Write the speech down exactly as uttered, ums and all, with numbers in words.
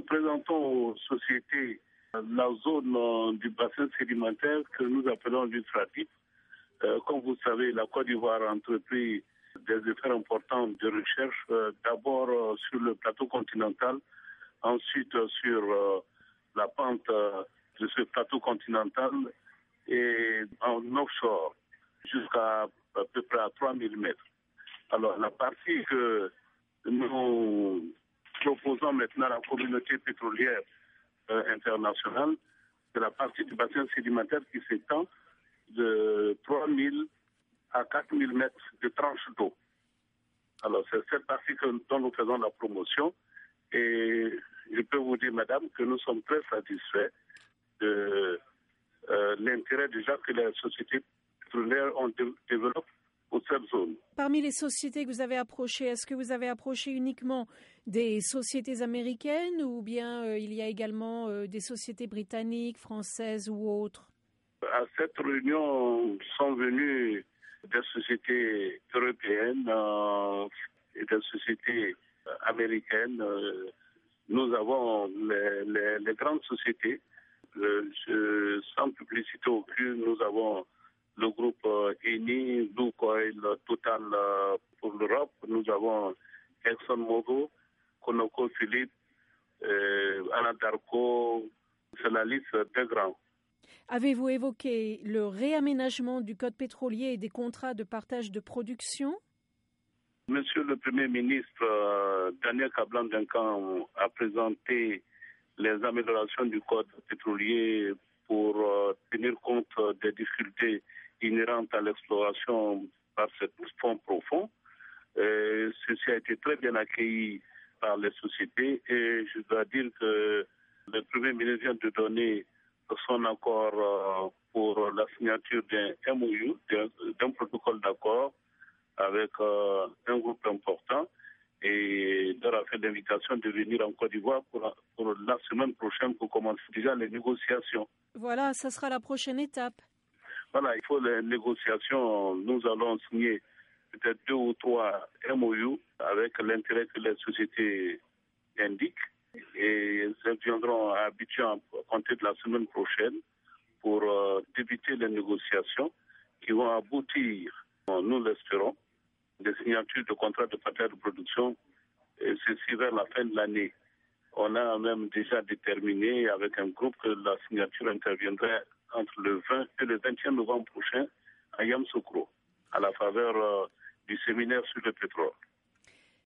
nous présentons aux sociétés la zone du bassin sédimentaire que nous appelons l'Ultra-Deep. Euh, comme vous savez, la Côte d'Ivoire a entrepris des efforts importants de recherche, euh, d'abord euh, sur le plateau continental, ensuite euh, sur euh, la pente euh, de ce plateau continental et en offshore jusqu'à à peu près à trois mille mètres. Alors la partie que nous proposons maintenant à la communauté pétrolière euh, internationale, c'est la partie du bassin sédimentaire qui s'étend de trois mille à quatre mille mètres de tranche d'eau. Alors c'est cette partie que, dont nous faisons la promotion et je peux vous dire, madame, que nous sommes très satisfaits de euh, l'intérêt déjà que les sociétés pétrolières ont dé- développé pour cette zone. Parmi les sociétés que vous avez approchées, est-ce que vous avez approché uniquement des sociétés américaines ou bien euh, il y a également euh, des sociétés britanniques, françaises ou autres? À cette réunion sont venues des sociétés européennes euh, et des sociétés euh, américaines. Euh, nous avons les, les, les grandes sociétés. Euh, je, sans publicité aucune, nous avons le groupe euh, Eni, Lukoil, Total euh, pour l'Europe. Nous avons ExxonMobil, ConocoPhillips, euh, Anadarko. C'est la liste des grands. Avez-vous évoqué le réaménagement du code pétrolier et des contrats de partage de production? Monsieur le Premier ministre, euh, Daniel Kablan-Duncan a présenté les améliorations du code pétrolier pour euh, tenir compte des difficultés inhérentes à l'exploration par ce fonds profond. Et ceci a été très bien accueilli par les sociétés et je dois dire que le Premier ministre vient de donner son accord euh, pour la signature d'un M O U, d'un, d'un protocole d'accord avec euh, un groupe important et leur a fait l'invitation de venir en Côte d'Ivoire pour, pour la semaine prochaine pour commencer déjà les négociations. Voilà, ça sera la prochaine étape. Voilà, il faut les négociations. Nous allons signer peut-être deux ou trois M O U avec l'intérêt que les sociétés indiquent et elles viendront à Abidjan à compter de la semaine prochaine pour euh, débuter les négociations qui vont aboutir, nous l'espérons, des signatures de contrats de partage de production, et ceci vers la fin de l'année. On a même déjà déterminé avec un groupe que la signature interviendrait entre le vingt et le vingt et un novembre prochain à Yamoussoukro, à la faveur euh, du séminaire sur le pétrole.